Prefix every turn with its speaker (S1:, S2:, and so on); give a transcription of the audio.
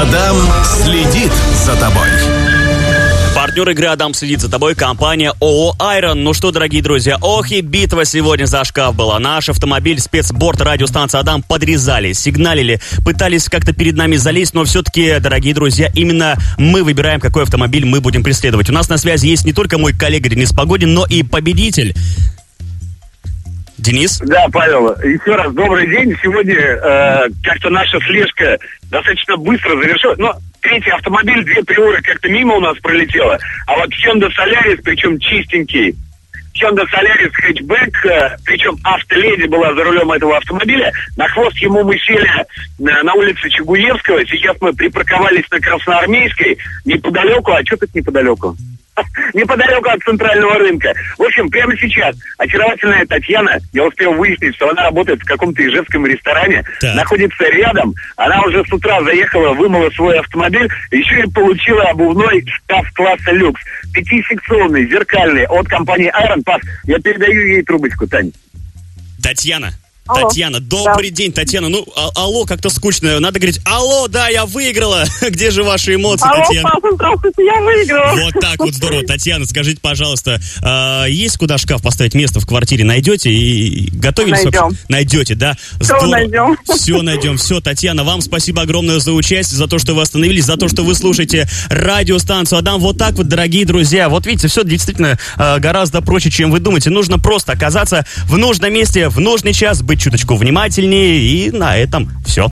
S1: Адам следит за тобой.
S2: Партнер игры «Адам следит за тобой» — компания ООО «Айрон». Ну что, дорогие друзья, ох и битва сегодня за шкаф была. Наш автомобиль, спецборд радиостанции «Адам» подрезали, сигналили, пытались как-то перед нами залезть, но все-таки, дорогие друзья, именно мы выбираем, какой автомобиль мы будем преследовать. У нас на связи есть не только мой коллега Денис Погодин, но и победитель. Денис?
S3: Да, Павел, еще раз добрый день. Сегодня как-то наша слежка достаточно быстро завершилась. Но третий автомобиль, 2 Приоры как-то мимо у нас пролетело. А вот Hyundai Solaris, причем чистенький, Hyundai Solaris хэтчбэк, причем автоледи была за рулем этого автомобиля. На хвост ему мы сели на улице Чугуевского. Сейчас мы припарковались на Красноармейской, неподалеку, а что тут неподалеку? Неподалеку от центрального рынка. В общем, прямо сейчас очаровательная Татьяна, я успел выяснить, что она работает в каком-то ижевском ресторане, находится рядом. Она уже с утра заехала, вымыла свой автомобиль, еще и получила обувной шкаф класса люкс. 5-секционный, зеркальный, от компании Iron Pass. Я передаю ей трубочку, Тань.
S2: Татьяна.
S4: Алло.
S2: Татьяна, добрый день, Татьяна. Ну, алло, как-то скучно. Надо говорить: алло, да, я выиграла. Где же ваши эмоции,
S4: алло,
S2: Татьяна?
S4: Папа, здравствуйте, я выиграла.
S2: Вот так вот здорово. Татьяна, скажите, пожалуйста, есть куда шкаф поставить, место в квартире найдете? И готовились?
S4: Найдем.
S2: Найдете, да?
S4: Все найдем.
S2: Все найдем. Все, Татьяна, вам спасибо огромное за участие, за то, что вы остановились, за то, что вы слушаете радиостанцию «Адам». Вот так вот, дорогие друзья. Вот видите, все действительно гораздо проще, чем вы думаете. Нужно просто оказаться в нужном месте, в нужный час, быть чуточку внимательнее, и на этом все.